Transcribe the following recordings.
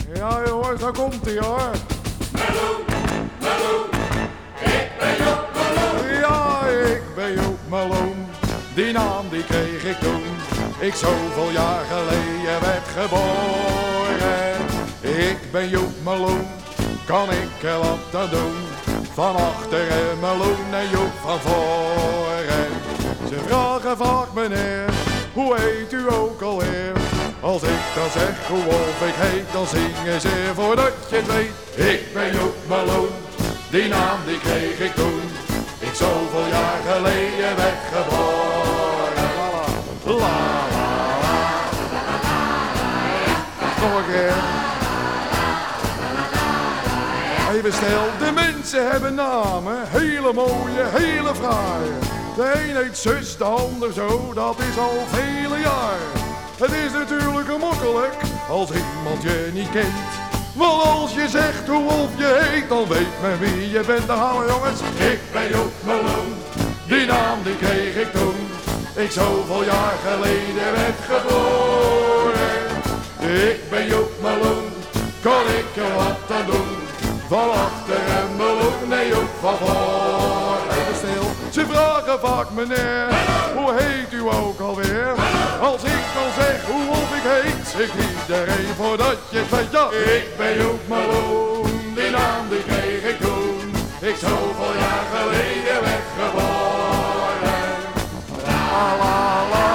Ja jongens, daar komt ie hoor. Meloen, Meloen, ik ben Joop Meloen. Ja, ik ben Joop Meloen. Die naam die kreeg ik toen ik zoveel jaar geleden werd geboren. Ik ben Joop Meloen, kan ik er wat aan doen? Van achteren Meloen en Joop van voren. Ze vragen vaak meneer, hoe heet u ook alweer? Als ik dan zeg hoe of ik heet, dan zingen ze voordat je het weet. Ik ben Joop Meloen, die naam die kreeg ik toen ik zoveel jaar geleden werd geboren. La la la. Nog een keer. Even stil, de mensen hebben namen, hele mooie, hele fraaie. De een heet zus, de ander zo, dat is al vele jaren. Het is natuurlijk gemakkelijk als iemand je niet kent. Want als je zegt hoe of je heet, dan weet men wie je bent. Dan gaan we jongens. Ik ben Joop Meloen, die naam die kreeg ik toen ik zoveel jaar geleden werd geboren. Ik ben Joop Meloen, kan ik er wat aan doen? Van achteren Meloen en Joop van voren. Even stil. Ze vragen vaak meneer, hoe heet u ook alweer? Als ik dan zeg hoe of ik heet, zegt iedereen voordat je het weet. Ja, ik ben Joop Meloen, die naam die kreeg ik toen ik zoveel jaar geleden werd geboren. La la la.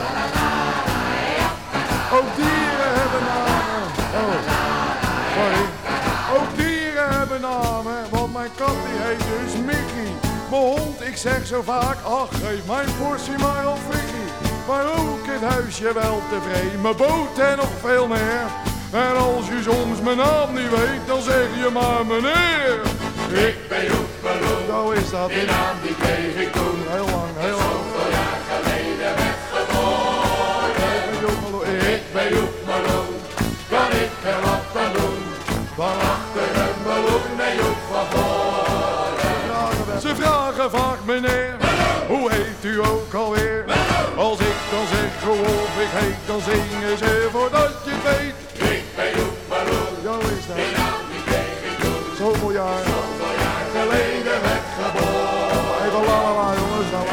Ook dieren hebben namen. Oh, sorry. Ook dieren hebben namen, want mijn kat die heet dus Mickey. Mijn hond, ik zeg zo vaak, ach geef mijn portie maar al frikkie. Maar ook het huisje wel tevreden, mijn boot en nog veel meer. En als je soms mijn naam niet weet, dan zeg je maar meneer. Ik ben Joop Meloen, Zo is dat. die naam die kreeg ik toen Heel lang, heel lang. zoveel jaar geleden werd geboren. Ik ben Joop Meloen, kan ik er wat aan doen? Van achteren Meloen en Joop van voren. Ze vragen vaak meneer, hoe heet u ook alweer? Als ik dan zeg hoe of ik heet, dan zingen ze voordat je het weet. Ik ben Joop Meloen, Zo is die dat. naam die kreeg ik toen Zoveel jaar. zoveel jaar geleden werd geboren. Even la la la jongens. Nou.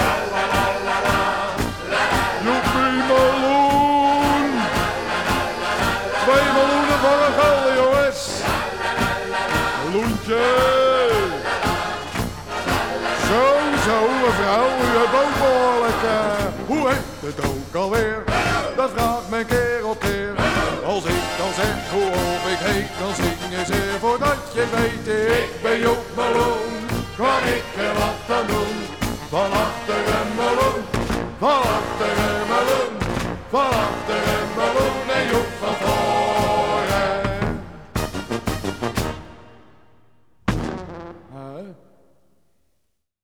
Joepie Meloen. 2 meloenen voor een gulden jongens. Meloentje. Zo mevrouw, u hebt ook behoorlijk. Hoe heet het ook alweer? Dat vraagt men keer op keer. Als ik dan zeg hoe of ik heet, dan zingen ze voordat je het weet. Ik ben Joop Meloen, kan ik er wat aan doen? Van achteren Meloen, van achteren Meloen, van achteren Meloen en Joop